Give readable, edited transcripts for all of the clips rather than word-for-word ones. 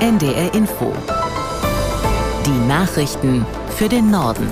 NDR Info. Die Nachrichten für den Norden.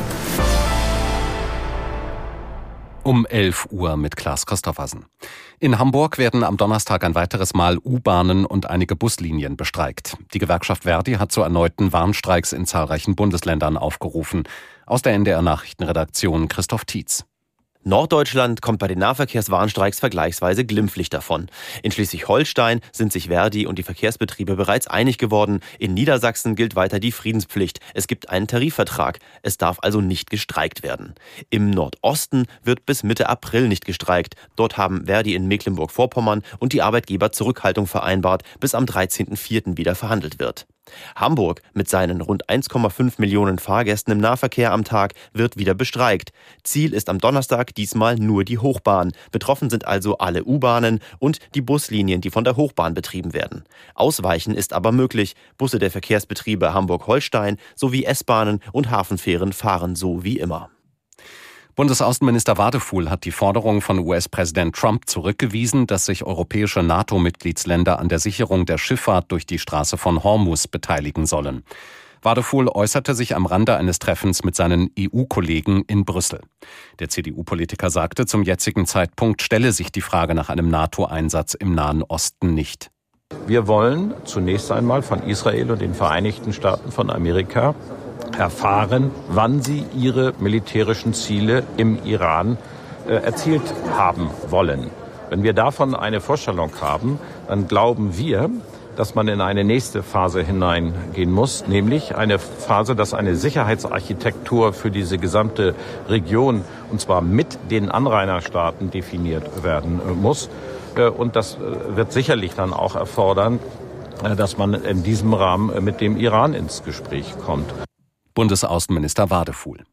Um 11 Uhr mit Klaas Christoffersen. In Hamburg werden am Donnerstag ein weiteres Mal U-Bahnen und einige Buslinien bestreikt. Die Gewerkschaft Verdi hat zu erneuten Warnstreiks in zahlreichen Bundesländern aufgerufen. Aus der NDR Nachrichtenredaktion Christoph Tietz. Norddeutschland kommt bei den Nahverkehrswarnstreiks vergleichsweise glimpflich davon. In Schleswig-Holstein sind sich Verdi und die Verkehrsbetriebe bereits einig geworden. In Niedersachsen gilt weiter die Friedenspflicht. Es gibt einen Tarifvertrag. Es darf also nicht gestreikt werden. Im Nordosten wird bis Mitte April nicht gestreikt. Dort haben Verdi in Mecklenburg-Vorpommern und die Arbeitgeber Zurückhaltung vereinbart, bis am 13.04. wieder verhandelt wird. Hamburg mit seinen rund 1,5 Millionen Fahrgästen im Nahverkehr am Tag wird wieder bestreikt. Ziel ist am Donnerstag diesmal nur die Hochbahn. Betroffen sind also alle U-Bahnen und die Buslinien, die von der Hochbahn betrieben werden. Ausweichen ist aber möglich. Busse der Verkehrsbetriebe Hamburg-Holstein sowie S-Bahnen und Hafenfähren fahren so wie immer. Bundesaußenminister Wadefuhl hat die Forderung von US-Präsident Trump zurückgewiesen, dass sich europäische NATO-Mitgliedsländer an der Sicherung der Schifffahrt durch die Straße von Hormuz beteiligen sollen. Wadefuhl äußerte sich am Rande eines Treffens mit seinen EU-Kollegen in Brüssel. Der CDU-Politiker sagte, zum jetzigen Zeitpunkt stelle sich die Frage nach einem NATO-Einsatz im Nahen Osten nicht. Wir wollen zunächst einmal von Israel und den Vereinigten Staaten von Amerika erfahren, wann sie ihre militärischen Ziele im Iran erzielt haben wollen. Wenn wir davon eine Vorstellung haben, dann glauben wir, dass man in eine nächste Phase hineingehen muss, nämlich eine Phase, dass eine Sicherheitsarchitektur für diese gesamte Region, und zwar mit den Anrainerstaaten, definiert werden muss. Und das wird sicherlich dann auch erfordern, dass man in diesem Rahmen mit dem Iran ins Gespräch kommt. Bundesaußenminister Wadefuhl.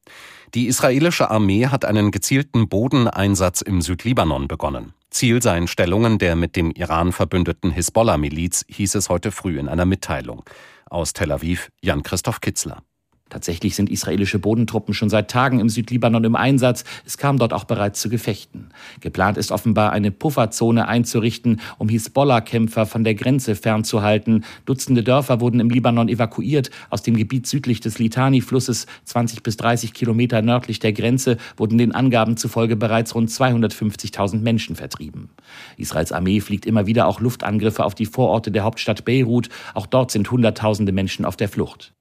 Die israelische Armee hat einen gezielten Bodeneinsatz im Südlibanon begonnen. Ziel seien Stellungen der mit dem Iran verbündeten Hisbollah-Miliz, hieß es heute früh in einer Mitteilung. Aus Tel Aviv, Jan-Christoph Kitzler. Tatsächlich sind israelische Bodentruppen schon seit Tagen im Südlibanon im Einsatz. Es kam dort auch bereits zu Gefechten. Geplant ist offenbar, eine Pufferzone einzurichten, um Hisbollah-Kämpfer von der Grenze fernzuhalten. Dutzende Dörfer wurden im Libanon evakuiert. Aus dem Gebiet südlich des Litani-Flusses, 20 bis 30 Kilometer nördlich der Grenze, wurden den Angaben zufolge bereits rund 250.000 Menschen vertrieben. Israels Armee fliegt immer wieder auch Luftangriffe auf die Vororte der Hauptstadt Beirut. Auch dort sind Hunderttausende Menschen auf der Flucht.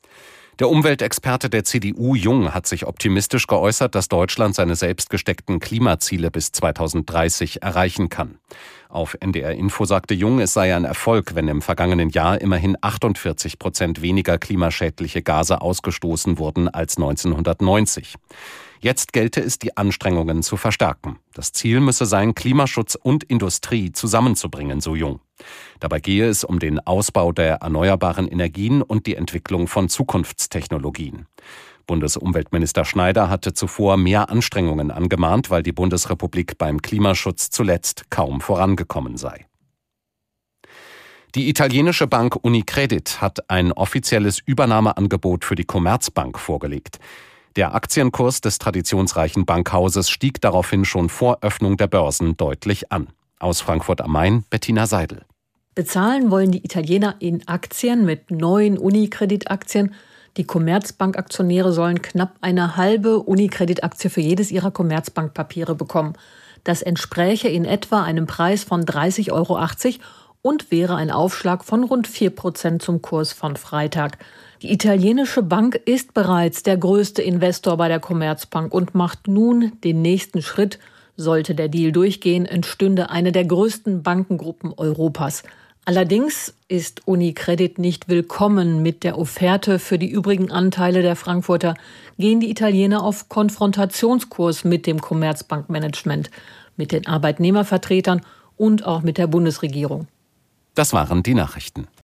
Der Umweltexperte der CDU Jung hat sich optimistisch geäußert, dass Deutschland seine selbst gesteckten Klimaziele bis 2030 erreichen kann. Auf NDR Info sagte Jung, es sei ein Erfolg, wenn im vergangenen Jahr immerhin 48% weniger klimaschädliche Gase ausgestoßen wurden als 1990. Jetzt gelte es, die Anstrengungen zu verstärken. Das Ziel müsse sein, Klimaschutz und Industrie zusammenzubringen, so Jung. Dabei gehe es um den Ausbau der erneuerbaren Energien und die Entwicklung von Zukunftstechnologien. Bundesumweltminister Schneider hatte zuvor mehr Anstrengungen angemahnt, weil die Bundesrepublik beim Klimaschutz zuletzt kaum vorangekommen sei. Die italienische Bank Unicredit hat ein offizielles Übernahmeangebot für die Commerzbank vorgelegt. Der Aktienkurs des traditionsreichen Bankhauses stieg daraufhin schon vor Öffnung der Börsen deutlich an. Aus Frankfurt am Main, Bettina Seidel. Bezahlen wollen die Italiener in Aktien mit neuen Unicredit-Aktien. Die Commerzbank-Aktionäre sollen knapp eine halbe Unicredit-Aktie für jedes ihrer Commerzbank-Papiere bekommen. Das entspräche in etwa einem Preis von 30,80 € und wäre ein Aufschlag von rund 4% zum Kurs von Freitag. Die italienische Bank ist bereits der größte Investor bei der Commerzbank und macht nun den nächsten Schritt. Sollte der Deal durchgehen, entstünde eine der größten Bankengruppen Europas. Allerdings ist Unicredit nicht willkommen mit der Offerte. Für die übrigen Anteile der Frankfurter gehen die Italiener auf Konfrontationskurs mit dem Commerzbankmanagement, mit den Arbeitnehmervertretern und auch mit der Bundesregierung. Das waren die Nachrichten.